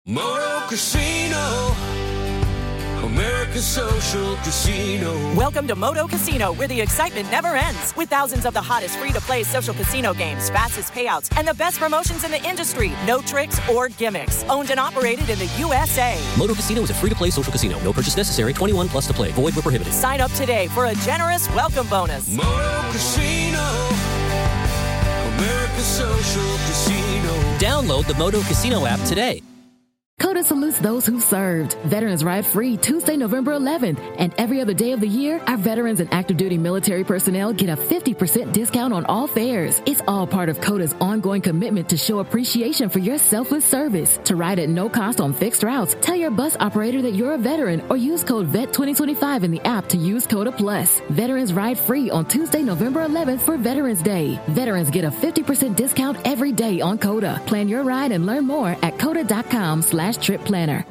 Moto Casino, America's social casino. Welcome to Moto Casino, where the excitement never ends. With thousands of the hottest free-to-play social casino games, fastest payouts, and the best promotions in the industry. No tricks or gimmicks. Owned and operated in the USA. Moto Casino is a free-to-play social casino. No purchase necessary. 21 plus to play. Void where prohibited. Sign up today for a generous welcome bonus. Moto Casino, America's social casino. Download the Moto Casino app today. CODA salutes those who've served. Veterans Ride Free Tuesday, November 11th. And every other day of the year, our veterans and active duty military personnel get a 50% discount on all fares. It's all part of CODA's ongoing commitment to show appreciation for your selfless service. To ride at no cost on fixed routes, tell your bus operator that you're a veteran or use code VET2025 in the app to use CODA Plus. Veterans Ride Free on Tuesday, November 11th for Veterans Day. Veterans get a 50% discount every day on CODA. Plan your ride and learn more at coda.com/trip planner.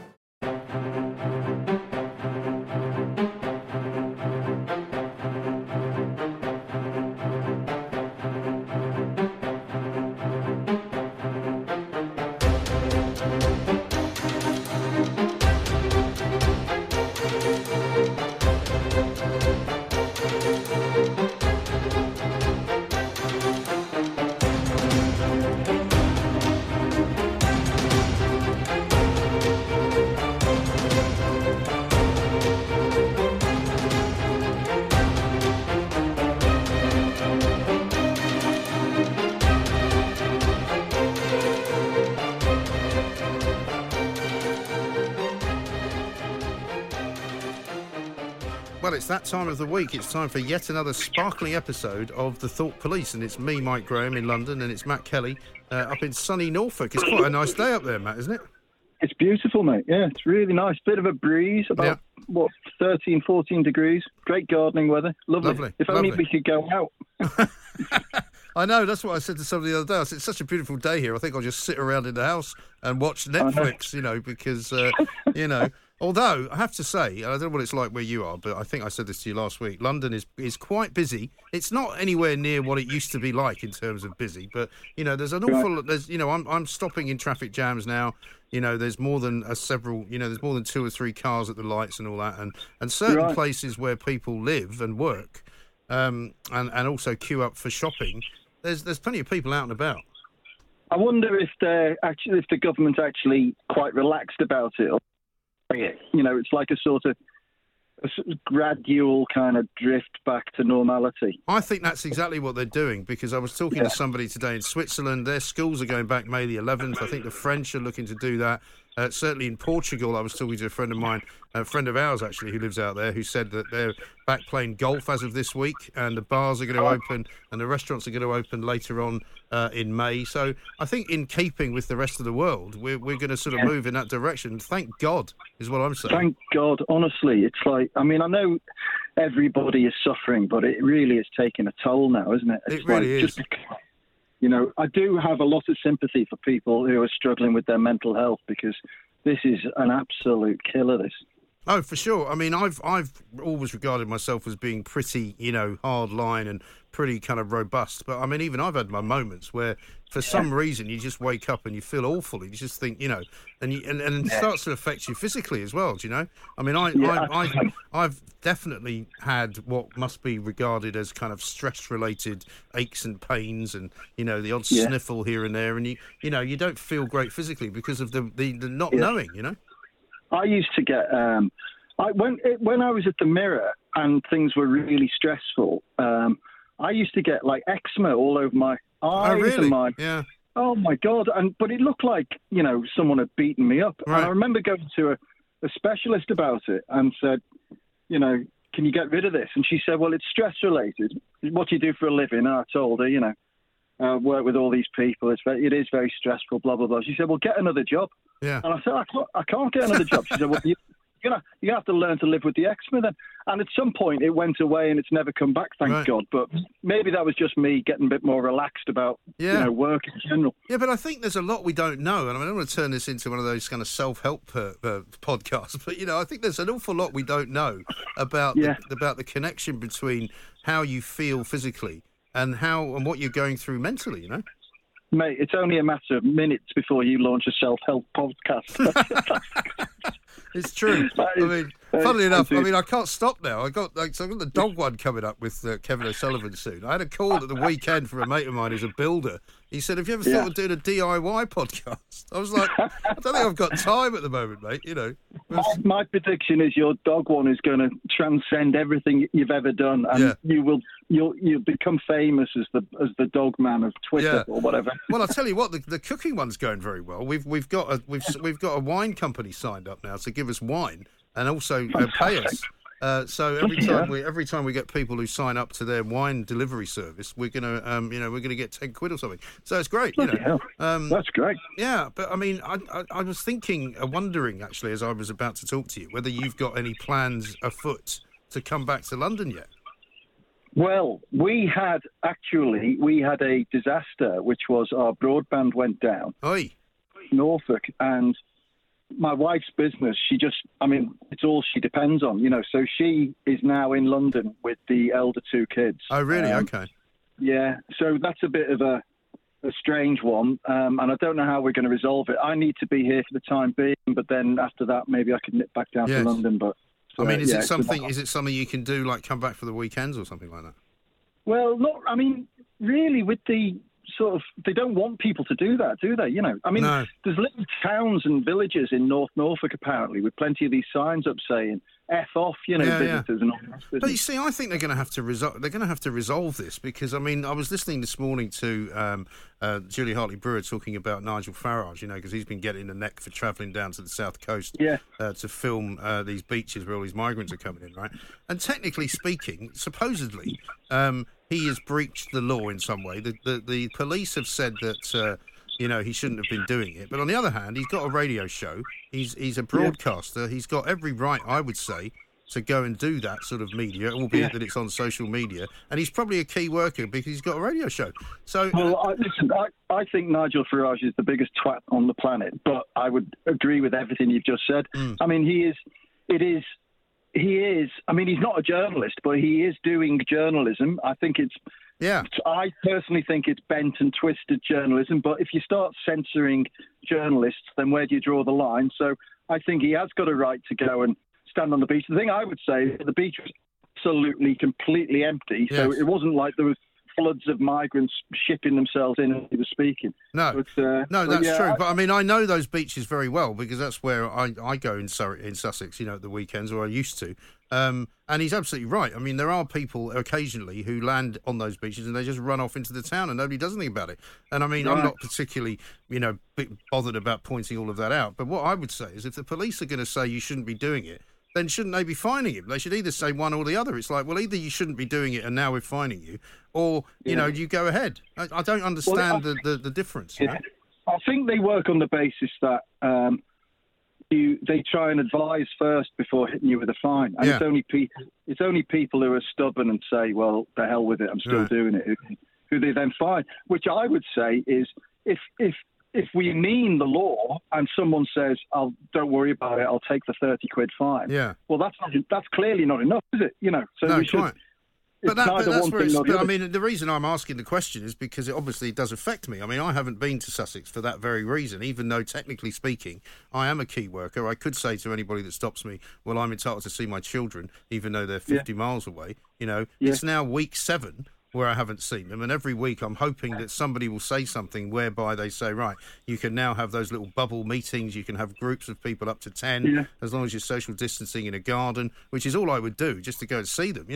Well, it's that time of the week. It's time for yet another sparkling episode of The Thought Police. And it's me, Mike Graham, in London, and it's Matt Kelly up in sunny Norfolk. It's quite a nice day up there, Matt, isn't it? It's beautiful, mate. Yeah, it's really nice. Bit of a breeze, about, 13, 14 degrees. Great gardening weather. Lovely. If only we could go out. I know, that's what I said to somebody the other day. I said, it's such a beautiful day here. I think I'll just sit around in the house and watch Netflix, because, although I have to say, I don't know what it's like where you are, but I think I said this to you last week, London is quite busy. It's not anywhere near what it used to be like in terms of busy, but, there's an awful, I'm stopping in traffic jams now. There's more than there's more than 2 or 3 cars at the lights and all that, and certain places where people live and work, and also queue up for shopping. There's plenty of people out and about. I wonder if the government's actually quite relaxed about it. It's like a sort of gradual kind of drift back to normality. I think that's exactly what they're doing, because I was talking to somebody today in Switzerland. Their schools are going back May the 11th. I think the French are looking to do that. Certainly in Portugal, I was talking to a friend of mine, a friend of ours actually, who lives out there, who said that they're back playing golf as of this week, and the bars are going to open and the restaurants are going to open later on in May. So I think in keeping with the rest of the world, we're going to sort of move in that direction. Thank God, is what I'm saying. Thank God, honestly. It's like, I know everybody is suffering, but it really is taking a toll now, isn't it? It really is. I do have a lot of sympathy for people who are struggling with their mental health, because this is an absolute killer, this. Oh, for sure. I've always regarded myself as being pretty, hard line and pretty kind of robust. But, even I've had my moments where, for some reason, you just wake up and you feel awful. You just think, and it starts to affect you physically as well, do you know? I've definitely had what must be regarded as kind of stress-related aches and pains and, the odd sniffle here and there. And, you don't feel great physically because of the not knowing, I used to get when I was at the Mirror and things were really stressful. I used to get like eczema all over my eyes. Oh, really? And oh my God! But it looked like someone had beaten me up. Right. And I remember going to a specialist about it and said, can you get rid of this? And she said, well, it's stress related. What do you do for a living? And I told her, work with all these people. It is very stressful, blah, blah, blah. She said, well, get another job. Yeah. And I said, I can't get another job. She said, well, you have to learn to live with the eczema then. And at some point it went away and it's never come back, thank God. But maybe that was just me getting a bit more relaxed about work in general. Yeah, but I think there's a lot we don't know. And I don't want to turn this into one of those kind of self-help podcasts. But, I think there's an awful lot we don't know about the connection between how you feel physically and what you're going through mentally, Mate, it's only a matter of minutes before you launch a self-help podcast. It's true. I mean, funnily enough, I mean, I can't stop now. I've got the dog one coming up with Kevin O'Sullivan soon. I had a call at the weekend from a mate of mine who's a builder. He said, have you ever thought of doing a DIY podcast? I was like, I don't think I've got time at the moment, mate. You know. My prediction is your dog one is going to transcend everything you've ever done, and you'll become famous as the dog man of Twitter or whatever. Well, I'll tell you what, the cooking one's going very well. We've got a wine company signed up now to give us wine and also pay us. So every time we get people who sign up to their wine delivery service, we're gonna we're gonna get 10 quid or something. So it's great. That's great. Yeah, but I mean, I was wondering actually, as I was about to talk to you, whether you've got any plans afoot to come back to London yet. Well, we had a disaster, which was our broadband went down. Oi. Norfolk, and my wife's business, it's all she depends on, so she is now in London with the elder two kids. Oh, really? Okay. Yeah, so that's a bit of a strange one, and I don't know how we're going to resolve it. I need to be here for the time being, but then after that, maybe I can nip back down to London. But is it something you can do, like come back for the weekends or something like that? Well, really, with the sort of, they don't want people to do that, do they? No. There's little towns and villages in North Norfolk, apparently, with plenty of these signs up saying "F off," visitors and all that. But you see, I think they're going to have to resolve this, because I was listening this morning to Julie Hartley-Brewer talking about Nigel Farage, because he's been getting the neck for travelling down to the south coast to film these beaches where all these migrants are coming in, right? And technically speaking, supposedly, he has breached the law in some way. The police have said that he shouldn't have been doing it. But on the other hand, he's got a radio show. He's a broadcaster. He's got every right, I would say, to go and do that sort of media, albeit that it's on social media. And he's probably a key worker because he's got a radio show. So, I think Nigel Farage is the biggest twat on the planet, but I would agree with everything you've just said. I mean, he is. He's not a journalist, but he is doing journalism. I think I personally think it's bent and twisted journalism, but if you start censoring journalists, then where do you draw the line? So I think he has got a right to go and stand on the beach. The thing I would say is the beach was absolutely, completely empty, so it wasn't like there was floods of migrants shipping themselves in and he was speaking. No, that's true. But I know those beaches very well because that's where I go in Sussex, at the weekends, or I used to. And he's absolutely right. I mean, there are people occasionally who land on those beaches and they just run off into the town and nobody does anything about it. And I'm not particularly, bothered about pointing all of that out. But what I would say is if the police are going to say you shouldn't be doing it, then shouldn't they be fining him? They should either say one or the other. It's like, well, either you shouldn't be doing it and now we're fining you, or, you go ahead. I don't understand the difference. Yeah. I think they work on the basis that they try and advise first before hitting you with a fine. And it's only people who are stubborn and say, well, the hell with it, I'm still doing it, who they then fine. Which I would say is if we mean the law and someone says, don't worry about it, I'll take the 30 quid fine. Yeah. Well, that's clearly not enough, is it? So no, we should. Quite. But that's where it's. The reason I'm asking the question is because it obviously does affect me. I haven't been to Sussex for that very reason, even though technically speaking, I am a key worker. I could say to anybody that stops me, well, I'm entitled to see my children, even though they're 50 miles away. It's now week 7 where I haven't seen them, and every week I'm hoping that somebody will say something whereby they say, right, you can now have those little bubble meetings, you can have groups of people up to 10, as long as you're social distancing in a garden, which is all I would do, just to go and see them,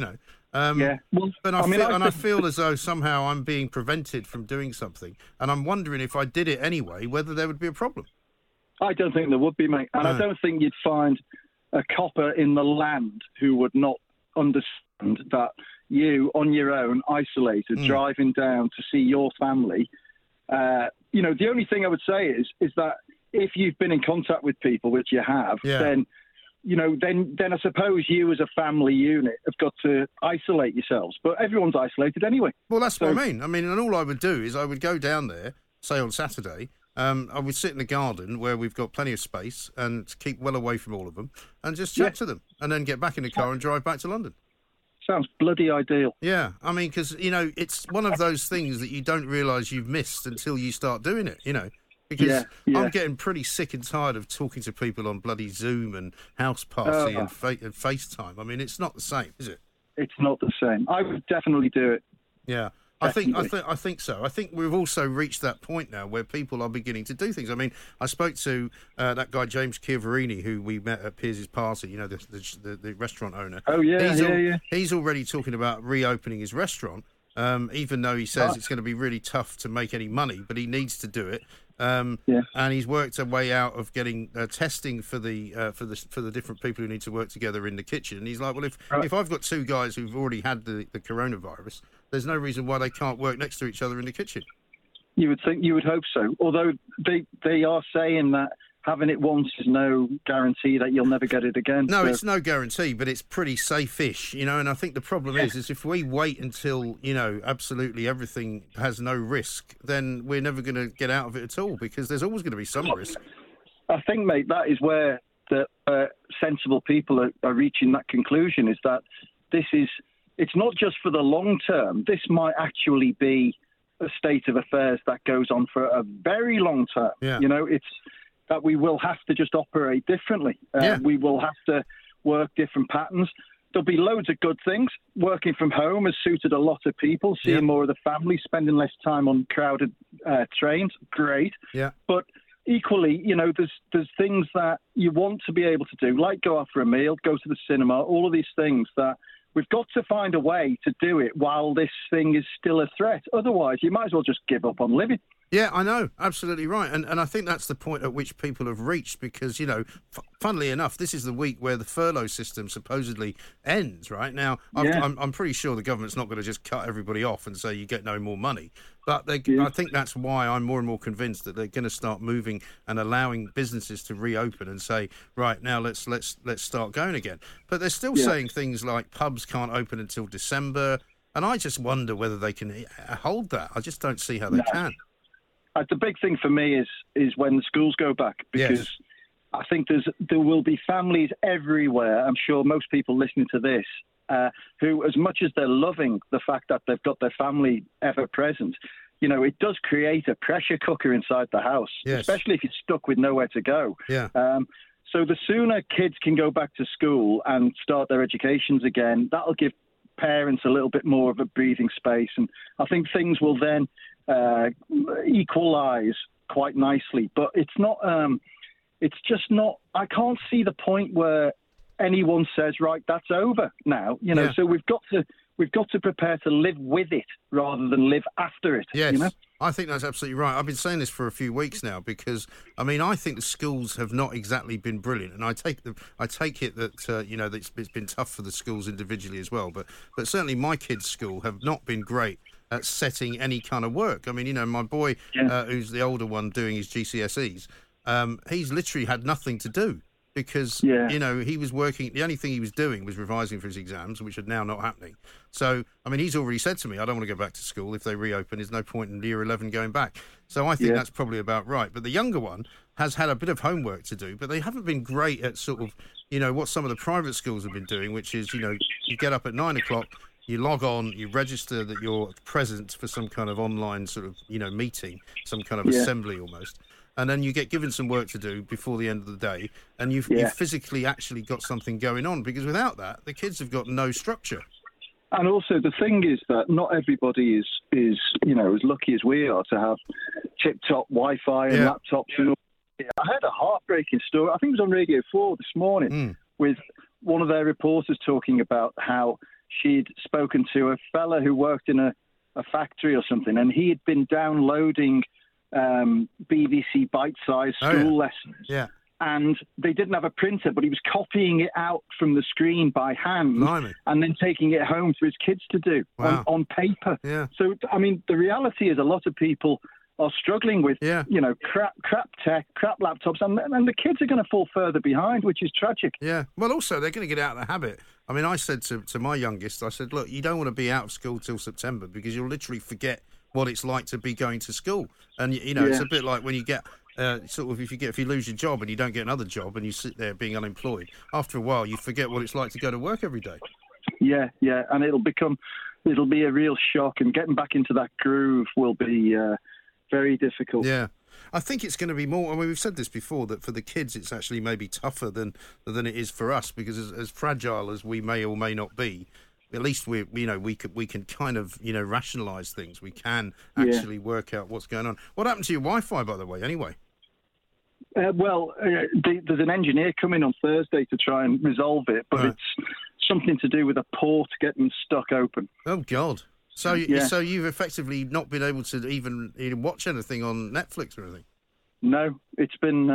But I feel as though somehow I'm being prevented from doing something, and I'm wondering if I did it anyway, whether there would be a problem. I don't think there would be, mate, and I don't think you'd find a copper in the land who would not understand that you, on your own, isolated, driving down to see your family. The only thing I would say is that if you've been in contact with people, which you have, then I suppose you as a family unit have got to isolate yourselves. But everyone's isolated anyway. Well, that's what I mean. And all I would do is I would go down there, say on Saturday, I would sit in the garden where we've got plenty of space and keep well away from all of them and just chat to them and then get back in the car and drive back to London. Sounds bloody ideal. Yeah, I mean, because, it's one of those things that you don't realise you've missed until you start doing it, Because I'm getting pretty sick and tired of talking to people on bloody Zoom and House Party and FaceTime. I mean, it's not the same, is it? It's not the same. I would definitely do it. Yeah. I think so. I think we've also reached that point now where people are beginning to do things. I mean, I spoke to that guy James Chiavarini, who we met at Piers' party. The restaurant owner. Oh yeah, He's already talking about reopening his restaurant, even though he says it's going to be really tough to make any money, but he needs to do it. And he's worked a way out of getting testing for the different people who need to work together in the kitchen. And he's like, well, if I've got two guys who've already had the coronavirus, there's no reason why they can't work next to each other in the kitchen. You would hope so. Although they are saying that having it once is no guarantee that you'll never get it again. No, it's no guarantee, but it's pretty safe-ish, And I think the problem is if we wait until, absolutely everything has no risk, then we're never going to get out of it at all, because there's always going to be some risk. I think, mate, that is where the sensible people are reaching that conclusion, is that it's not just for the long term. This might actually be a state of affairs that goes on for a very long term. Yeah. It's that we will have to just operate differently. We will have to work different patterns. There'll be loads of good things. Working from home has suited a lot of people, seeing more of the family, spending less time on crowded trains. Great. Yeah. But equally, there's things that you want to be able to do, like go out for a meal, go to the cinema, all of these things that we've got to find a way to do it while this thing is still a threat. Otherwise, you might as well just give up on living. Yeah, I know. Absolutely right. And I think that's the point at which people have reached because, funnily enough, this is the week where the furlough system supposedly ends, right? Now, I'm pretty sure the government's not going to just cut everybody off and say you get no more money. But I think that's why I'm more and more convinced that they're going to start moving and allowing businesses to reopen and say, right, now let's start going again. But they're still saying things like pubs can't open until December. And I just wonder whether they can hold that. I just don't see how they can. The big thing for me is when the schools go back, because I think there will be families everywhere. I'm sure most people listening to this who, as much as they're loving the fact that they've got their family ever present, it does create a pressure cooker inside the house, especially if you're stuck with nowhere to go. Yeah. So the sooner kids can go back to school and start their educations again, that'll give parents a little bit more of a breathing space. And I think things will then equalise quite nicely. But it's not. It's just not. I can't see the point where anyone says, right, that's over now. So we've got to prepare to live with it rather than live after it. Yes. I think that's absolutely right. I've been saying this for a few weeks now because, I think the schools have not exactly been brilliant, and I take it that that it's been tough for the schools individually as well. But certainly my kids' school have not been great at setting any kind of work. My boy, who's the older one doing his GCSEs, he's literally had nothing to do. Because, he was working, the only thing he was doing was revising for his exams, which are now not happening. So, he's already said to me, I don't want to go back to school. If they reopen, there's no point in year 11 going back. So I think that's probably about right. But the younger one has had a bit of homework to do, but they haven't been great at sort of, what some of the private schools have been doing, which is, you get up at 9 o'clock, you log on, you register that you're present for some kind of online sort of, meeting, some kind of assembly almost. And then you get given some work to do before the end of the day, and you've physically actually got something going on, because without that, the kids have got no structure. And also the thing is that not everybody is as lucky as we are to have tip-top Wi-Fi and laptops. And all. I heard a heartbreaking story. I think it was on Radio 4 this morning with one of their reporters talking about how she'd spoken to a fella who worked in a factory or something, and he had been downloading BBC bite-sized school lessons. Yeah. And they didn't have a printer, but he was copying it out from the screen by hand and then taking it home for his kids to do on paper. Yeah. So, the reality is a lot of people are struggling with, crap tech, crap laptops, and the kids are going to fall further behind, which is tragic. Yeah. Well, also, they're going to get out of the habit. I said to my youngest, I said, look, you don't want to be out of school till September because you'll literally forget what it's like to be going to school. And, it's a bit like when you get, if you lose your job and you don't get another job and you sit there being unemployed, after a while you forget what it's like to go to work every day. Yeah, and it'll be a real shock, and getting back into that groove will be very difficult. Yeah. I think it's going to be more. I mean, we've said this before, that for the kids, it's actually maybe tougher than it is for us, because as fragile as we may or may not be, at least we can kind of rationalise things. We can actually work out what's going on. What happened to your Wi-Fi, by the way? Anyway. There's an engineer coming on Thursday to try and resolve it, but it's something to do with a port getting stuck open. Oh God! So you've effectively not been able to even watch anything on Netflix or anything? No, it's been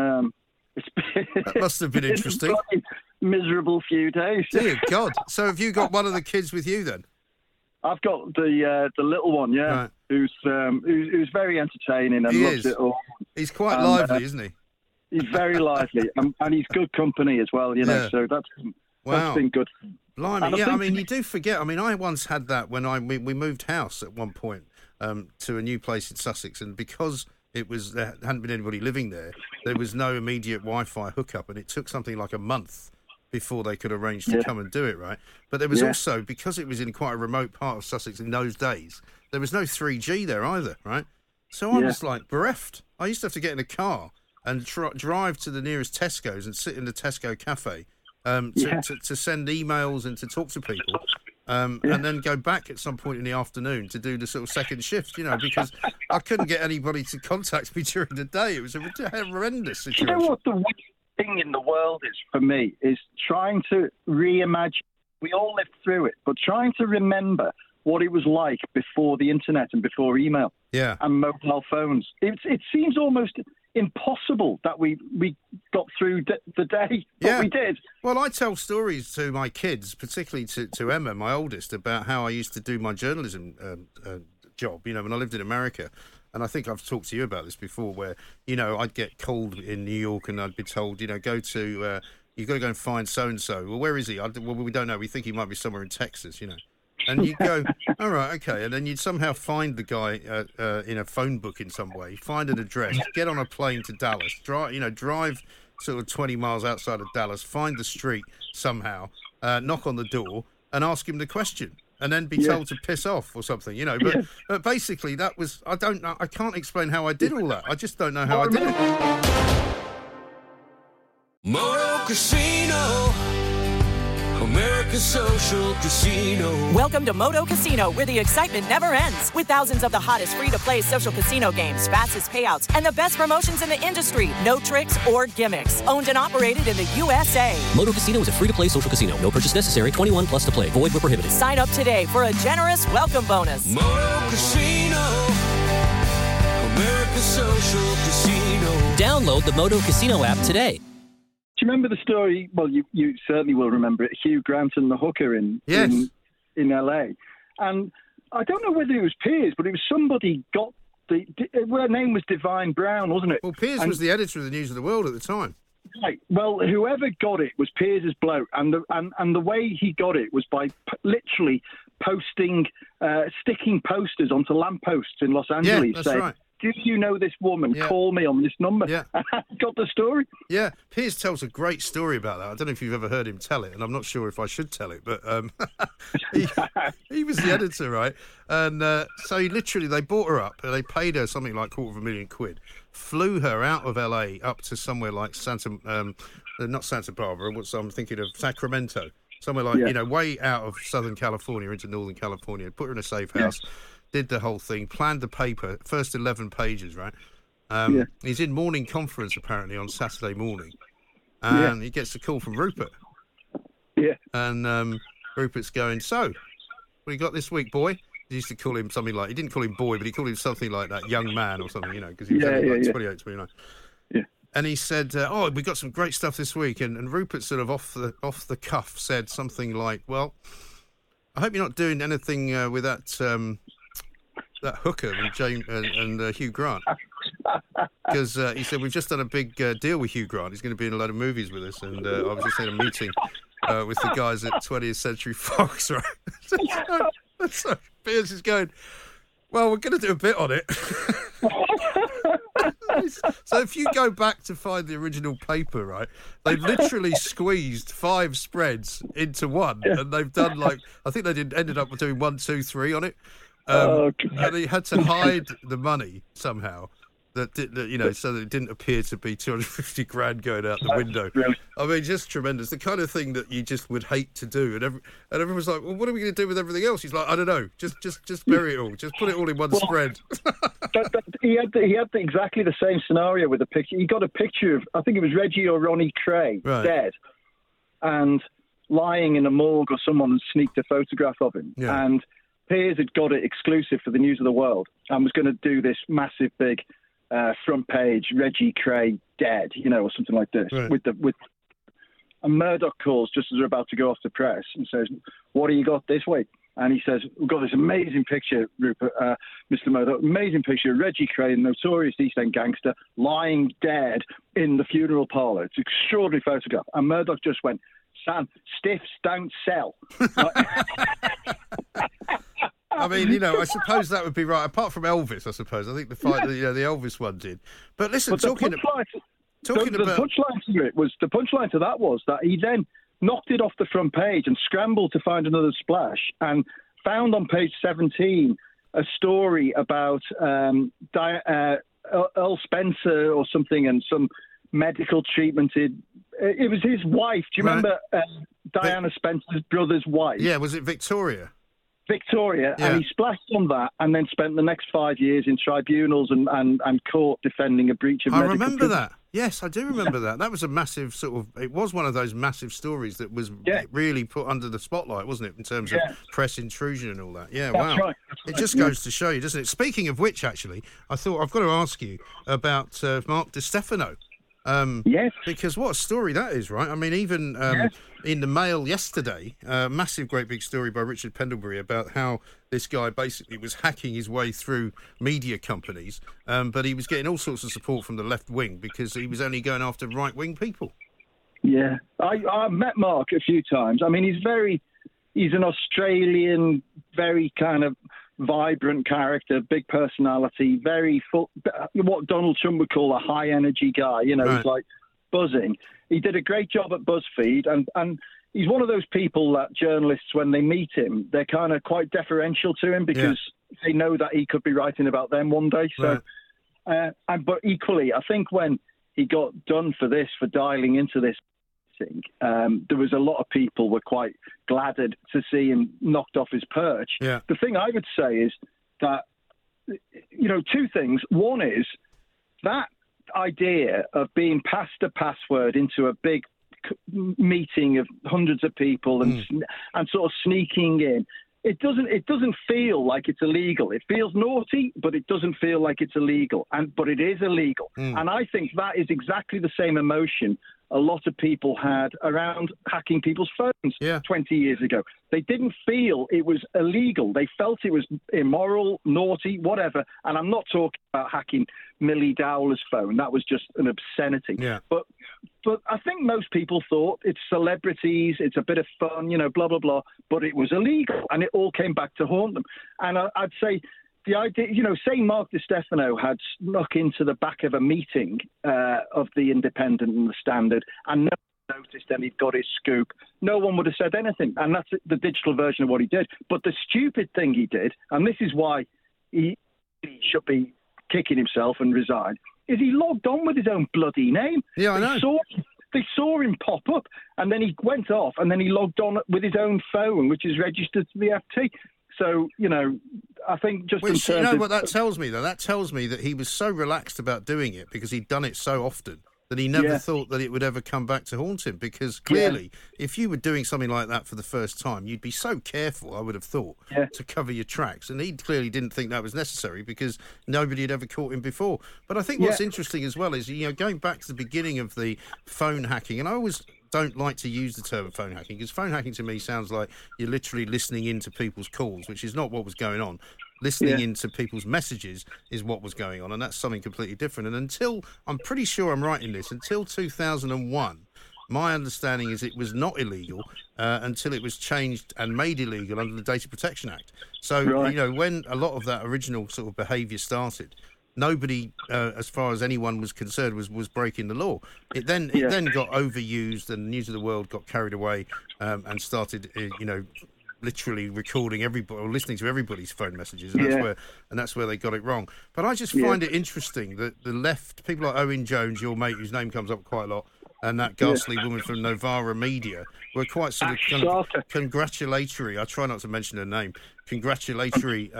that must have been interesting. Miserable few days. Dear God! So have you got one of the kids with you then? I've got the little one, right. who's very entertaining and loves it all. He's quite lively, isn't he? He's very lively, and he's good company as well, so that's been good. Blimey, I mean, you do forget. I mean, I once had that when we moved house at one point to a new place in Sussex, and because there hadn't been anybody living there was no immediate Wi-Fi hookup, and it took something like a month before they could arrange to come and do it, right? But there was also, because it was in quite a remote part of Sussex in those days, there was no 3G there either, right? So I was like bereft. I used to have to get in a car and drive to the nearest Tesco's and sit in the Tesco cafe to send emails and to talk to people, and then go back at some point in the afternoon to do the sort of second shift, because I couldn't get anybody to contact me during the day. It was a horrendous situation. You know what the weird thing in the world is for me is trying to reimagine. We all lived through it, but trying to remember what it was like before the internet and before email and mobile phones. It seems almost impossible that we got through the day, but we did. Well, I tell stories to my kids, particularly to Emma, my oldest, about how I used to do my journalism job, when I lived in America. And I think I've talked to you about this before, where, I'd get called in New York and I'd be told, go to, you've got to go and find so-and-so. Well, where is he? Well, we don't know. We think he might be somewhere in Texas, And you'd go, all right, okay. And then you'd somehow find the guy in a phone book in some way, find an address, get on a plane to Dallas, drive sort of 20 miles outside of Dallas, find the street somehow, knock on the door and ask him the question. And then be told to piss off or something, But basically, that was, I can't explain how I did all that. I just don't know how I did it. Moto Casino, America's social casino. Welcome to Moto Casino, where the excitement never ends. With thousands of the hottest free-to-play social casino games, fastest payouts, and the best promotions in the industry. No tricks or gimmicks. Owned and operated in the USA. Moto Casino is a free-to-play social casino. No purchase necessary. 21 plus to play. Void where prohibited. Sign up today for a generous welcome bonus. Moto Casino, America's social casino. Download the Moto Casino app today. Do you remember the story? Well, you certainly will remember it. Hugh Grant and the hooker in LA. And I don't know whether it was Piers, but it was somebody got her name was Divine Brown, wasn't it? Well, Piers was the editor of the News of the World at the time. Right. Well, whoever got it was Piers's bloke, and the way he got it was by literally sticking posters onto lampposts in Los Angeles. Yeah, that's saying, right. Do you know this woman? Yeah. Call me on this number. Yeah. I got the story. Yeah, Piers tells a great story about that. I don't know if you've ever heard him tell it, and I'm not sure if I should tell it, but he was the editor, right? And so they bought her up, and they paid her something like £250,000, flew her out of LA up to somewhere like not Santa Barbara, I'm thinking of Sacramento, somewhere like, way out of Southern California into Northern California, put her in a safe house. Yeah. Did the whole thing, planned the paper, first 11 pages, right? He's in morning conference, apparently, on Saturday morning. And he gets a call from Rupert. Yeah. And Rupert's going, so, what do you got this week, boy? He used to call him something like, he didn't call him boy, but he called him something like that, young man or something, because he was only 28, 29. Yeah. And he said, we got some great stuff this week. And Rupert sort of off the cuff said something like, well, I hope you're not doing anything with that hooker and James and Hugh Grant, because he said we've just done a big deal with Hugh Grant. He's going to be in a load of movies with us, and I was just in a meeting with the guys at 20th Century Fox, right? So Piers is going, well, we're going to do a bit on it. So if you go back to find the original paper, right, they've literally squeezed 5 spreads into one, and they've done I think they ended up doing 1, 2, 3 on it, and he had to hide the money somehow. So that it didn't appear to be 250 grand going out the window. I mean, just tremendous. The kind of thing that you just would hate to do. And everyone's like, well, what are we going to do with everything else? He's like, I don't know. Just bury it all. Just put it all in one spread. He had exactly the same scenario with a picture. He got a picture of, I think it was Reggie or Ronnie Cray, dead, and lying in a morgue, or someone had sneaked a photograph of him. Yeah. And Piers had got it exclusive for the News of the World and was going to do this massive big front page, Reggie Cray dead, or something like this. Right. And Murdoch calls just as they're about to go off the press and says, "What do you got this week?" And he says, "We've got this amazing picture, Rupert, Mr. Murdoch, amazing picture of Reggie Cray, notorious East End gangster, lying dead in the funeral parlour. It's an extraordinary photograph." And Murdoch just went, "Sam, stiffs don't sell." I mean, I suppose that would be right. Apart from Elvis, I suppose. I think the Elvis one did. But listen, the punchline to that was that he then knocked it off the front page and scrambled to find another splash, and found on page 17 a story about Earl Spencer or something, and some medical treatment. It was his wife. Do you remember Diana Spencer's brother's wife? Yeah, was it Victoria? Yeah. And he splashed on that, and then spent the next 5 years in tribunals and court defending a breach of medical... I remember that. Yes, I do remember that. That was a massive it was one of those massive stories that was really put under the spotlight, wasn't it, in terms of press intrusion and all that. Yeah, That's wow. Right. It just goes to show you, doesn't it? Speaking of which, actually, I thought I've got to ask you about Mark DiStefano. Yes. Because what a story that is, right? I mean, even in the Mail yesterday, massive, great big story by Richard Pendlebury about how this guy basically was hacking his way through media companies, but he was getting all sorts of support from the left wing because he was only going after right-wing people. Yeah. I've met Mark a few times. I mean, he's an Australian, very kind of vibrant character, big personality, very full, what Donald Trump would call a high energy guy. Right. He's like buzzing. He did a great job at BuzzFeed, and he's one of those people that journalists, when they meet him, they're kind of quite deferential to him because they know that he could be writing about them one day. So, but equally, I think when he got done for dialing into this thing, there was a lot of people were quite glad to see him knocked off his perch. Yeah. The thing I would say is that, 2 things. One is that idea of being passed a password into a big meeting of hundreds of people and sort of sneaking in. It doesn't feel like it's illegal. It feels naughty, but it doesn't feel like it's illegal. But it is illegal. And I think that is exactly the same emotion a lot of people had around hacking people's phones 20 years ago. They didn't feel it was illegal. They felt it was immoral, naughty, whatever. And I'm not talking about hacking Millie Dowler's phone. That was just an obscenity. Yeah. But I think most people thought it's celebrities, it's a bit of fun, blah, blah, blah. But it was illegal, and it all came back to haunt them. And I'd say the idea, say Mark DiStefano had snuck into the back of a meeting of the Independent and the Standard, and no one noticed and he'd got his scoop, no one would have said anything. And that's the digital version of what he did. But the stupid thing he did, and this is why he should be kicking himself and resign, is he logged on with his own bloody name. Yeah, I know. They saw him pop up, and then he went off, and then he logged on with his own phone, which is registered to the FT. So, I think just in terms of... what that tells me, though? That tells me that he was so relaxed about doing it because he'd done it so often that he never thought that it would ever come back to haunt him, because clearly, if you were doing something like that for the first time, you'd be so careful, I would have thought, to cover your tracks. And he clearly didn't think that was necessary because nobody had ever caught him before. But I think what's interesting as well is, going back to the beginning of the phone hacking, and I always don't like to use the term phone hacking because phone hacking to me sounds like you're literally listening into people's calls, which is not what was going on. Listening into people's messages is what was going on, and that's something completely different. And until, I'm pretty sure I'm right in this, until 2001, my understanding is it was not illegal until it was changed and made illegal under the Data Protection Act. So, when a lot of that original sort of behaviour started, nobody, as far as anyone was concerned, was breaking the law. It then got overused, and News of the World got carried away and started, literally recording everybody or listening to everybody's phone messages, and that's where they got it wrong. But I just find it interesting that the left, people like Owen Jones, your mate, whose name comes up quite a lot, and that ghastly woman from Novara Media, were quite sort of congratulatory. I try not to mention her name. Congratulatory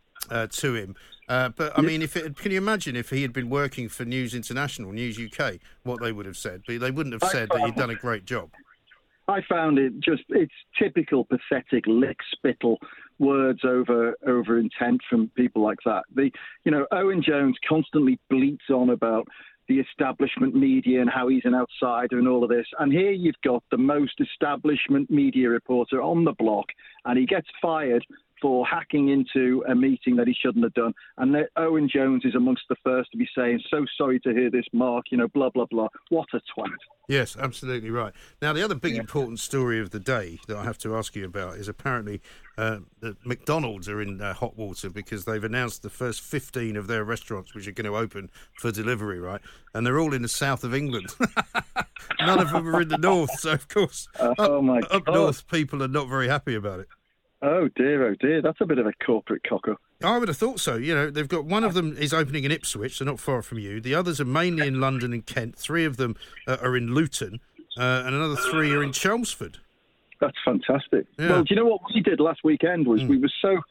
to him. But I mean, can you imagine if he had been working for News International, News UK, what they would have said? But they wouldn't have said that he'd done a great job. I found it's typical pathetic lick spittle words over intent from people like that. Owen Jones constantly bleats on about the establishment media and how he's an outsider and all of this. And here you've got the most establishment media reporter on the block, and he gets fired for hacking into a meeting that he shouldn't have done. And Owen Jones is amongst the first to be saying, so sorry to hear this, Mark, blah, blah, blah. What a twat. Yes, absolutely right. Now, the other big important story of the day that I have to ask you about is apparently that McDonald's are in hot water because they've announced the first 15 of their restaurants which are going to open for delivery, right? And they're all in the south of England. None of them are in the north, so of course, up north, people are not very happy about it. Oh dear, that's a bit of a corporate cock-up. I would have thought so. They've got one of them is opening in Ipswich, so not far from you. The others are mainly in London and Kent. 3 of them are in Luton, and another 3 are in Chelmsford. That's fantastic. Yeah. Well, do you know what we did last weekend was we were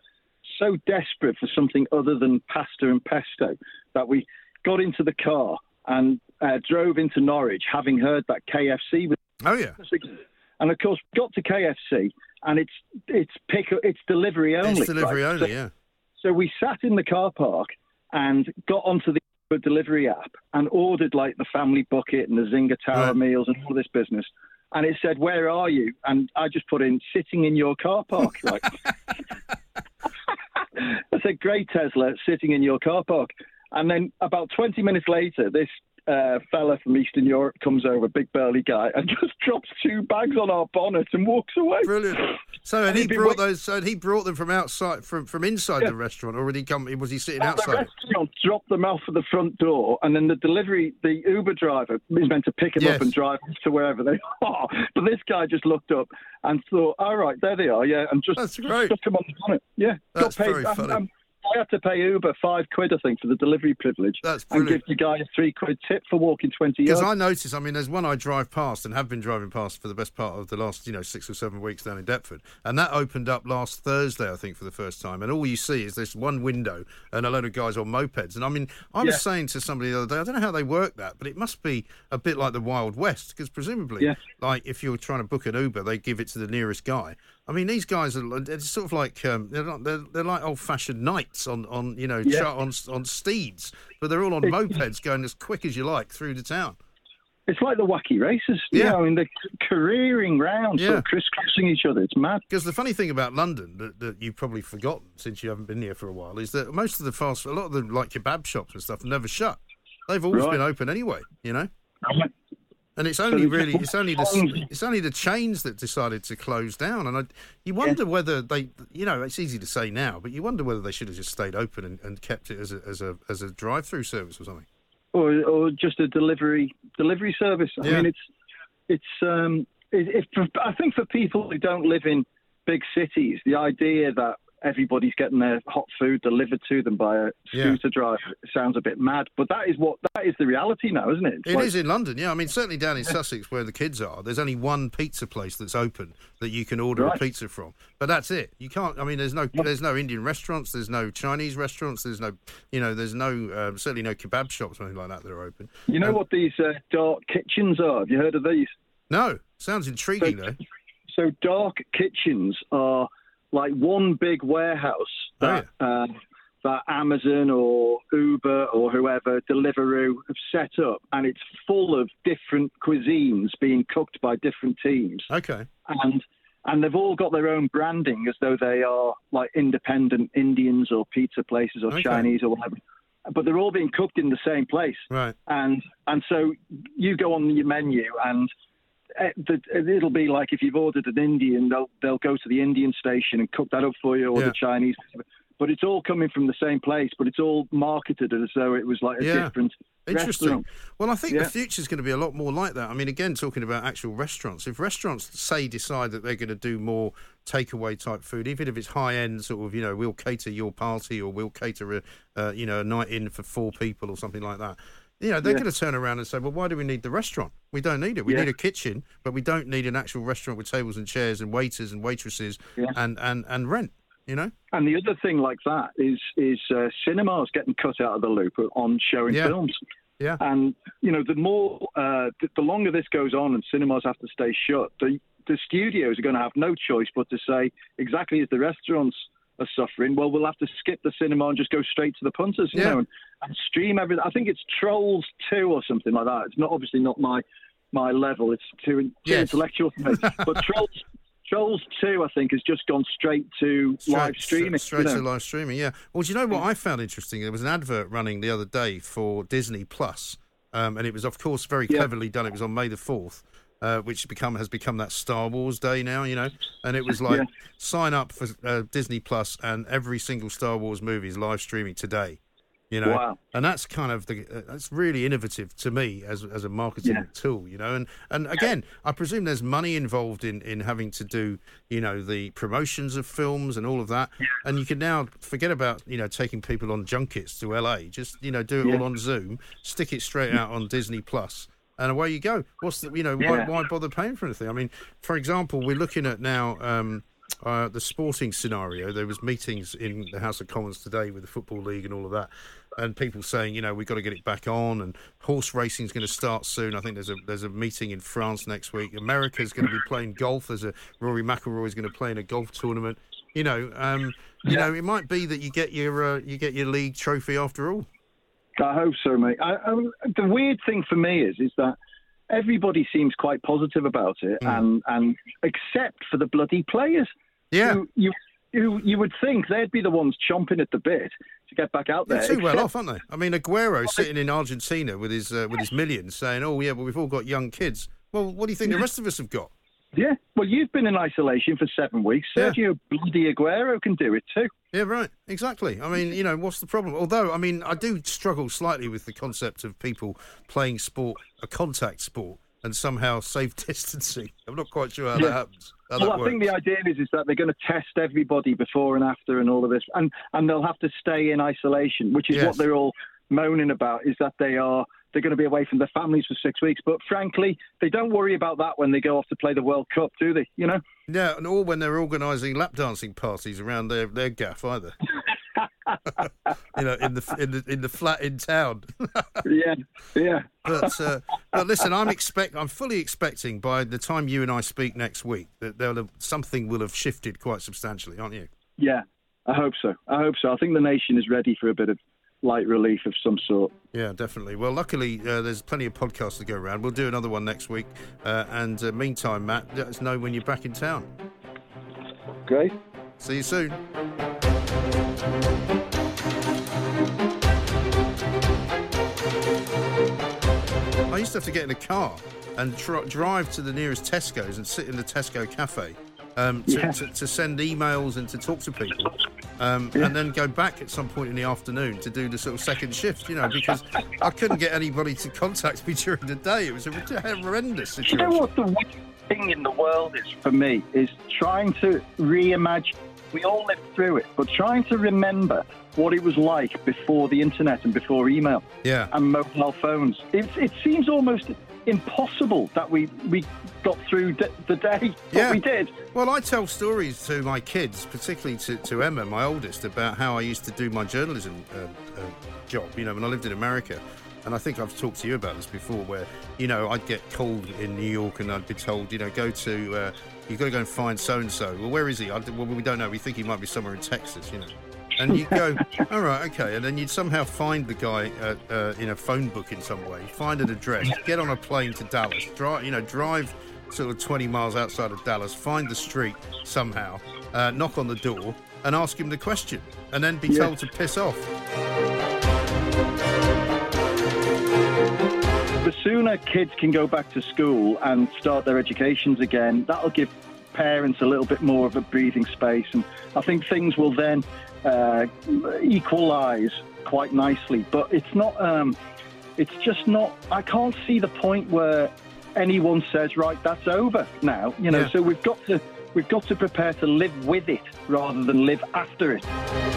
so desperate for something other than pasta and pesto that we got into the car and drove into Norwich, having heard that KFC was... Oh, yeah. And, of course, got to KFC, and it's delivery only. It's delivery only, yeah. So we sat in the car park and got onto the delivery app and ordered, like, the family bucket and the Zinger Tower meals and all this business. And it said, where are you? And I just put in, sitting in your car park. Like, I said, great Tesla, sitting in your car park. And then about 20 minutes later, this fella from Eastern Europe comes over, big burly guy, and just drops 2 bags on our bonnet and walks away. Brilliant. So he brought those. So he brought them from outside, from inside the restaurant, or was he sitting outside? The restaurant dropped them off at the front door, and then the Uber driver is meant to pick them up and drive them to wherever they are. But this guy just looked up and thought, "All right, there they are, yeah," and just stuck them on the bonnet. Yeah, that's very funny. I had to pay Uber £5, I think, for the delivery privilege. That's brilliant. And give the guy a £3 tip for walking 20 yards. Because I noticed, there's one I drive past and have been driving past for the best part of the last, 6 or 7 weeks down in Deptford. And that opened up last Thursday, I think, for the first time. And all you see is this one window and a load of guys on mopeds. And I was saying to somebody the other day, I don't know how they work that, but it must be a bit like the Wild West, because presumably, like if you're trying to book an Uber, they give it to the nearest guy. These guys are sort of like they're like old-fashioned knights on steeds, but they're all on mopeds going as quick as you like through the town. It's like the wacky races. Yeah. They're careering round, sort of crisscrossing each other. It's mad. Because the funny thing about London that you've probably forgotten since you haven't been here for a while is that most of a lot of the like kebab shops and stuff never shut. They've always been open anyway. And it's only the chains that decided to close down. And you wonder whether they, it's easy to say now, but you wonder whether they should have just stayed open and kept it as a drive-through service or something, or just a delivery service. I mean, I think for people who don't live in big cities, the idea that everybody's getting their hot food delivered to them by a scooter driver sounds a bit mad, but that is the reality now, isn't it? It is in London, yeah. Certainly down in Sussex where the kids are, there's only one pizza place that's open that you can order a pizza from, but that's it. You can't. There's no Indian restaurants, there's no Chinese restaurants, there's no certainly no kebab shops or anything like that are open. You know what these dark kitchens are? Have you heard of these? No, sounds intriguing though. So dark kitchens are like one big warehouse that Amazon or Uber or whoever, Deliveroo, have set up, and it's full of different cuisines being cooked by different teams. Okay. And they've all got their own branding as though they are like independent Indians or pizza places or Chinese or whatever. But they're all being cooked in the same place. Right. And so you go on your menu and it'll be like if you've ordered an Indian, they'll go to the Indian station and cook that up for you, or the Chinese. but it's all coming from the same place, but it's all marketed as though it was like a different Interesting. restaurant. Well, I think the future's going to be a lot more like that. I mean, again, talking about actual restaurants, if restaurants, say, decide that they're going to do more takeaway type food, even if it's high-end sort of, we'll cater your party or we'll cater a night in for 4 people or something like that, they're going to turn around and say, well, why do we need the restaurant? We don't need it. We need a kitchen, but we don't need an actual restaurant with tables and chairs and waiters and waitresses and rent. And the other thing like that is cinemas getting cut out of the loop on showing films. Yeah. And, the more, the longer this goes on and cinemas have to stay shut, the studios are going to have no choice but to say, exactly as the restaurants are suffering, well, we'll have to skip the cinema and just go straight to the punters, and stream everything. I think it's Trolls 2 or something like that. It's obviously not my level. It's too intellectual for me. But Trolls 2, I think, has just gone straight to live streaming. Straight to live streaming, yeah. Well, do you know what I found interesting? There was an advert running the other day for Disney Plus, and it was, of course, very cleverly done. It was on May the 4th, which has become that Star Wars day now, and it was like, sign up for Disney Plus, and every single Star Wars movie is live streaming today. Wow. And that's kind of that's really innovative to me as a marketing tool, and again, I presume there's money involved in having to do, the promotions of films and all of that. Yeah. And you can now forget about, taking people on junkets to LA, just, do it all on Zoom, stick it straight out on Disney Plus, and away you go. What's the, why bother paying for anything? I mean, for example, we're looking at now, the sporting scenario. There was meetings in the House of Commons today with the Football League and all of that, and people saying, we've got to get it back on, and horse racing is going to start soon. I think there's a meeting in France next week. America's going to be playing golf. Rory McIlroy is going to play in a golf tournament. It might be that you get your league trophy after all. I hope so, mate. The weird thing for me is that everybody seems quite positive about it, and except for the bloody players. Yeah. Who you would think they'd be the ones chomping at the bit to get back out there. They're too well off, aren't they? I mean, Aguero sitting in Argentina with his millions, saying, "Oh yeah, but we've all got young kids." Well, what do you think the rest of us have got? Yeah. Well, you've been in isolation for 7 weeks. Sergio bloody Aguero can do it too. Yeah, right. Exactly. I mean, what's the problem? Although, I mean, I do struggle slightly with the concept of people playing sport, a contact sport, and somehow safe distancing. I'm not quite sure how that happens. I think the idea is that they're going to test everybody before and after and all of this, and they'll have to stay in isolation, which is what they're all moaning about, is that they're going to be away from their families for 6 weeks. But frankly, they don't worry about that when they go off to play the World Cup, do they? Yeah, and all when they're organising lap dancing parties around their gaff either. In the flat in town. yeah. But listen, I'm fully expecting by the time you and I speak next week that something will have shifted quite substantially, aren't you? Yeah, I hope so. I think the nation is ready for a bit of light relief of some sort. Yeah, definitely. Well, luckily, there's plenty of podcasts to go around. We'll do another one next week. And meantime, Matt, let us know when you're back in town. Great. See you soon. I used to have to get in a car and drive to the nearest Tesco's and sit in the Tesco cafe to send emails and to talk to people, and then go back at some point in the afternoon to do the sort of second shift, because I couldn't get anybody to contact me during the day. It was a horrendous situation. You know what the worst thing in the world is for me is trying to reimagine. We all lived through it, but trying to remember what it was like before the internet and before email and mobile phones. It seems almost impossible that we got through the day, but we did. Well, I tell stories to my kids, particularly to Emma, my oldest, about how I used to do my journalism job, when I lived in America. And I think I've talked to you about this before, where, I'd get called in New York and I'd be told, go to, you've got to go and find so-and-so. Well, where is he? Well, we don't know. We think he might be somewhere in Texas, And you'd go, all right, okay. And then you'd somehow find the guy in a phone book in some way, find an address, get on a plane to Dallas, drive sort of 20 miles outside of Dallas, find the street somehow, knock on the door and ask him the question, and then be told to piss off. The sooner kids can go back to school and start their educations again, that'll give parents a little bit more of a breathing space, and I think things will then equalise quite nicely. But it's not. It's just not. I can't see the point where anyone says, right, that's over now. So we've got to prepare to live with it rather than live after it.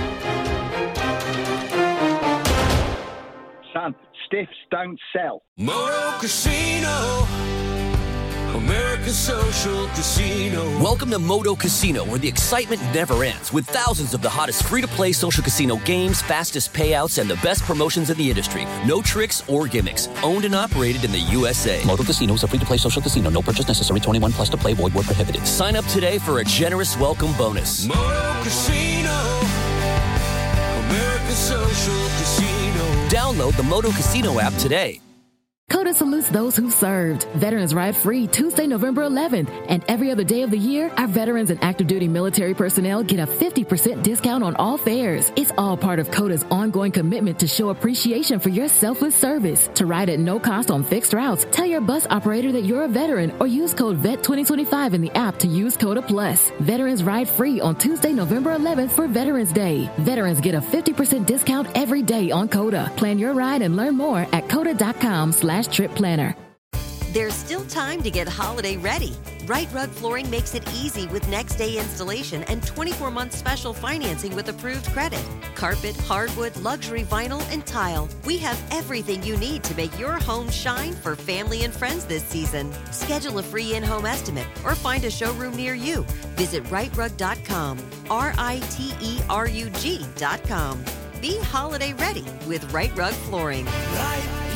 Sam, stiffs don't sell. Moto Casino, America's social casino. Welcome to Moto Casino, where the excitement never ends, with thousands of the hottest free-to-play social casino games, fastest payouts, and the best promotions in the industry. No tricks or gimmicks. Owned and operated in the USA. Moto Casino is a free-to-play social casino. No purchase necessary. 21 plus to play. Void where prohibited. Sign up today for a generous welcome bonus. Moto Casino, America's social casino. Download the Moto Casino app today. COTA salutes those who served. Veterans Ride free Tuesday, November 11th. And every other day of the year, our veterans and active duty military personnel get a 50% discount on all fares. It's all part of COTA's ongoing commitment to show appreciation for your selfless service. To ride at no cost on fixed routes, tell your bus operator that you're a veteran or use code VET2025 in the app to use COTA Plus. Veterans Ride free on Tuesday, November 11th for Veterans Day. Veterans get a 50% discount every day on COTA. Plan your ride and learn more at COTA.com/trip planner. There's still time to get holiday ready. Right Rug Flooring makes it easy with next day installation and 24-month special financing with approved credit. Carpet, hardwood, luxury vinyl, and tile. We have everything you need to make your home shine for family and friends this season. Schedule a free in-home estimate or find a showroom near you. Visit rightrug.com, RITERUG.com. Be holiday ready with Right Rug Flooring. Right